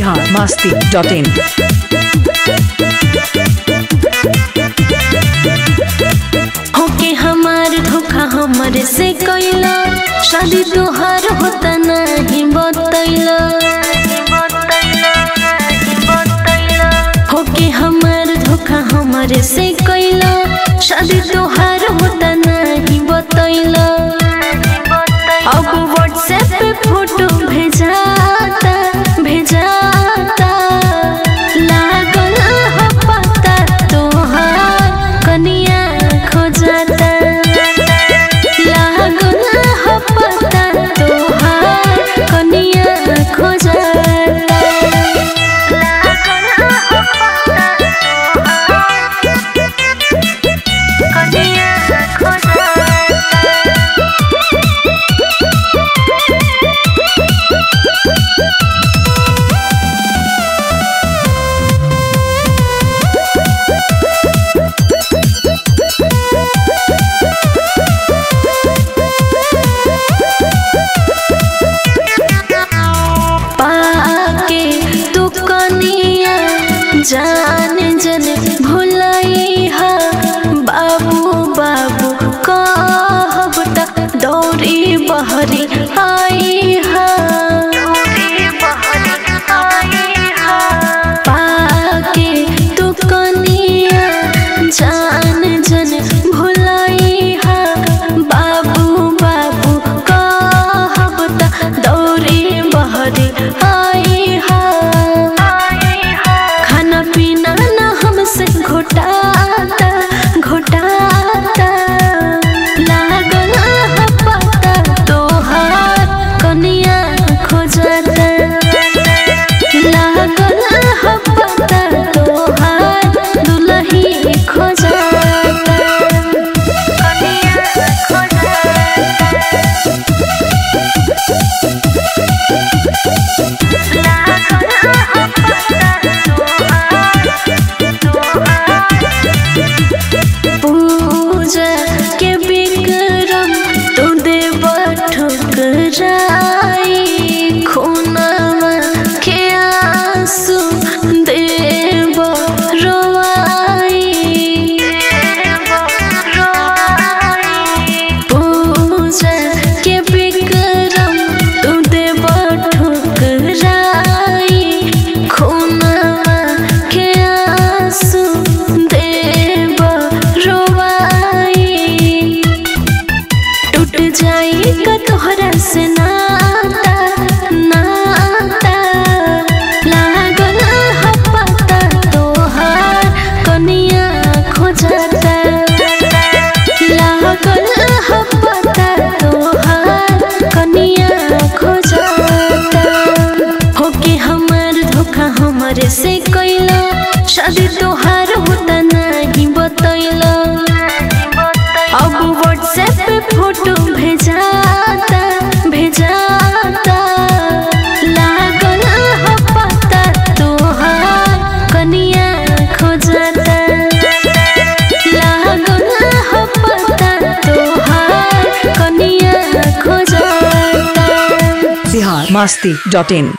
biharmasti.in। होके हमार धोखा हमरे से कइला, शादी तोहार होता नहीं बतैला। होके हमार धोखा हमरे से कइला, शादी तोहार होता नहीं बतैला। अब व्हाट्सएप पे फोटो भेजाता लागल हो पता तोहार कनिया खोजाता। लागल हो पता तोहार कनिया खोजाता। लागल हो पता तोहार कनिया खोजाता। जान जन भुलाई हा बाबू बाबू कहब त दौरी बहरी आई हा। पाके तू कनिया जान जन भुलाई हा बाबू बाबू कहब त दौरी बहरी आई हा। पीना ना हमसे घोटाता लागल हो पता तोहार कनिया खोजाता। लागल हो पता तोहार दुल्ही खोजाता। कनिया पूजा के विक्रम तू देव ठुकराई, खूनवा के आंसू देव रोवाई। पूजा के विक्रम तू देव ठुकराई, खूनवा के आंसू देव रोवाई। टूट जाई का तोहरा से नाता लागल हो पता तोहार कनिया खोजाता। लागल हो पता तोहार कनिया खोजाता। होके हमार धोखा हमरे से कइला, शादी तोहार होता नहीं बतैला। अब व्हाट्सएप पे फोटो भेजाता लागल हो पता तोहार कनिया खोजाता। लागल हो पता तोहार कनिया खोजाता। biharmasti.in।